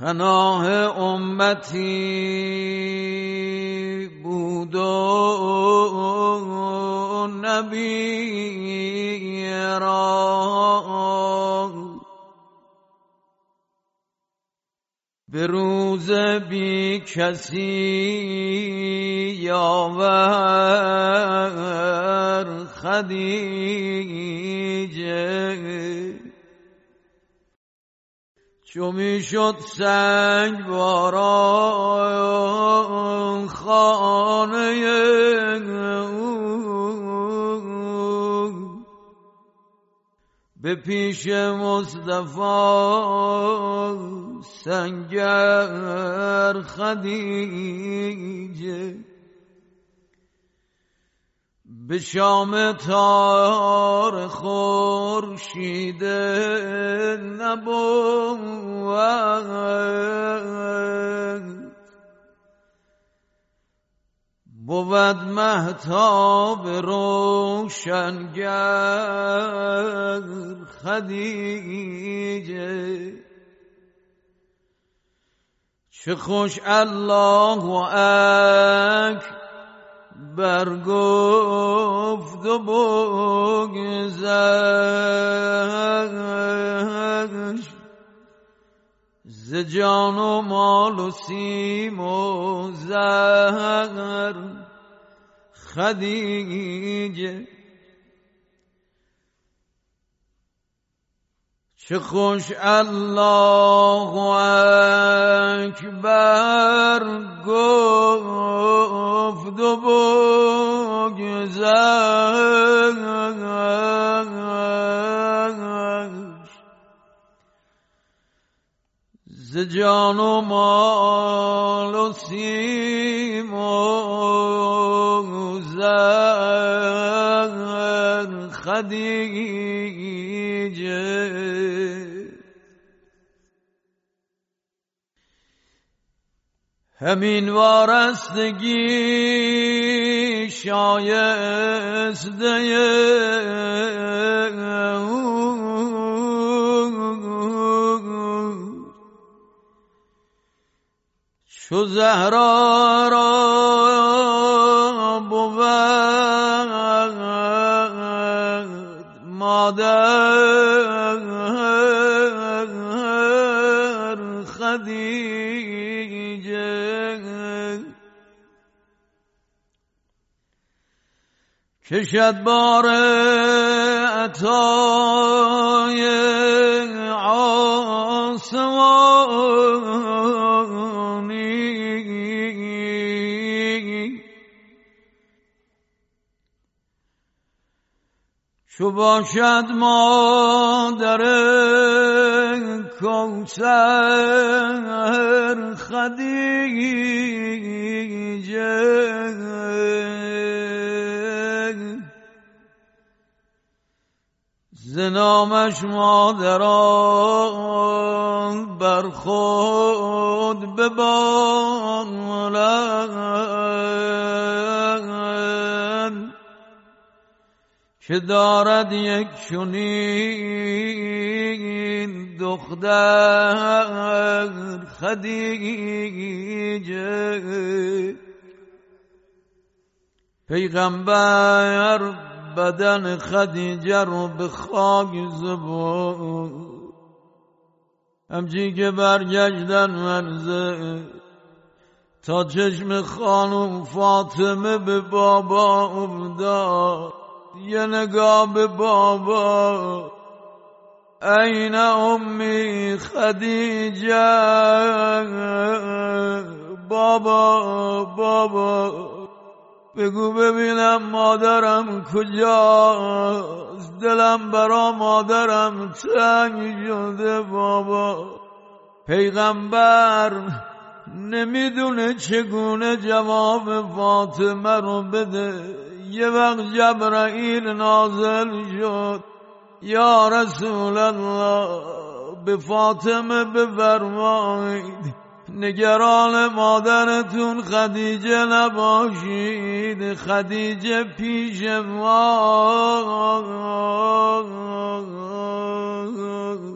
پناه امتی بود و نبی را، به روز بی کسی یاور خدیجه. چو می شد سنگ باران خانه او، به پیش مصطفی سنگر خدیجه. به شام تار خورشید نبوت، بود مهتاب روشنگر خدیجه. چه خوش الله اکبر گفت و بگذشت، ز جان و مال و سیم و زر خدیجه. چه خوش الله اکبر گفت و بگذشت، ز جان و مال و سیم و زر خدیجه. همین وارستگی شایسته چو زهرا را بود مادر خدیجه. کشد بار عطای آسمانی، چو باشد مادر کوثر خدیجه. ز نامش مادران بر خود ببالند، که دارد یک چنین دختر خدیجه. پیغمبر بدن خدیجه رو به خاک سپرد، همچین که برگشتن منزل تا چشم خانم فاطمه به بابا افتاد. یه نگاه به بابا، این امی خدیجه، بابا بگو ببینم مادرم کجاست، دلم برا مادرم تنگ شده بابا. پیغمبر نمیدونه چگونه جواب فاطمه رو بده. یه وقت جبرائیل نازل شد، یا رسول الله به فاطمه بفرمایید نگران مادرتون خدیجه نباشید، خدیجه پیش ما